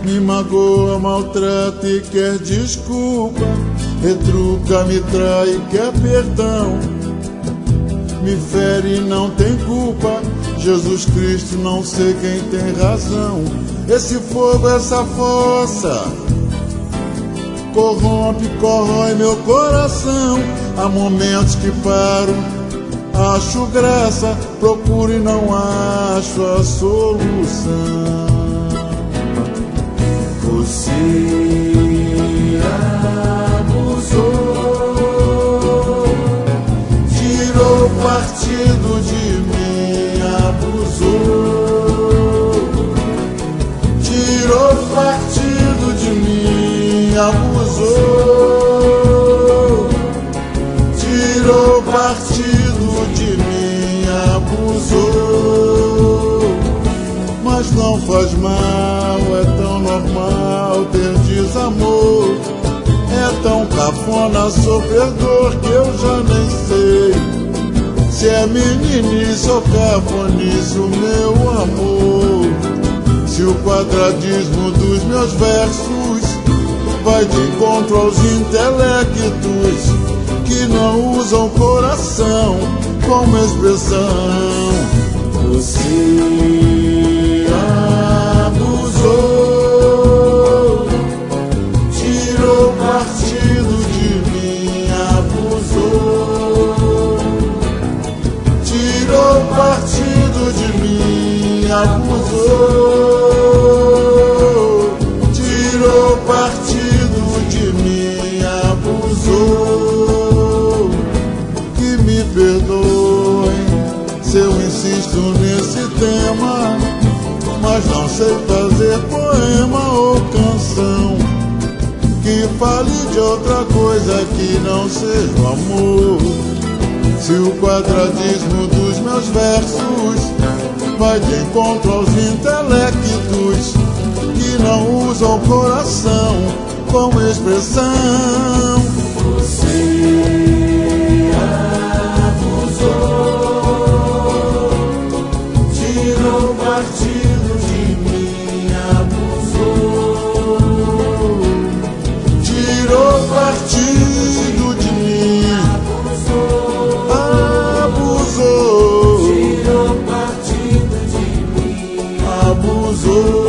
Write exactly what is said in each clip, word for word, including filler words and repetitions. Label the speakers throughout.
Speaker 1: Me magoa, maltrata e quer desculpa, retruca, me trai e quer perdão. Me fere e não tem culpa, Jesus Cristo, não sei quem tem razão. Esse fogo, essa força, corrompe, corrói meu coração. Há momentos que paro, acho graça, procuro e não acho a solução. Você abusou, tirou partido de mim, abusou, tirou partido de mim, abusou, tirou partido de mim, abusou. Mas não faz mal, é tão normal ter desamor. É tão cafona sofrer dor que eu já nem sei se é meninice ou cafonice o meu amor. Se o quadradismo dos meus versos vai de encontro aos intelectos que não usam coração como expressão. Você abusou, tirou partido de mim, abusou, tirou partido de mim, abusou, tirou partido de mim, abusou. Que me perdoem se eu insisto nesse tema, mas não sei fazer poema ou canção que fale de outra coisa que não seja o amor. Se o quadradismo dos meus versos vai de encontro aos intelectos que não usam coração como expressão. Você abusou, tirou partido de mim, abusou, tirou partido de mim, abusou, tirou partido de mim, abusou.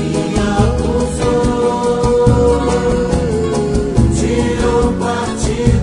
Speaker 2: Partido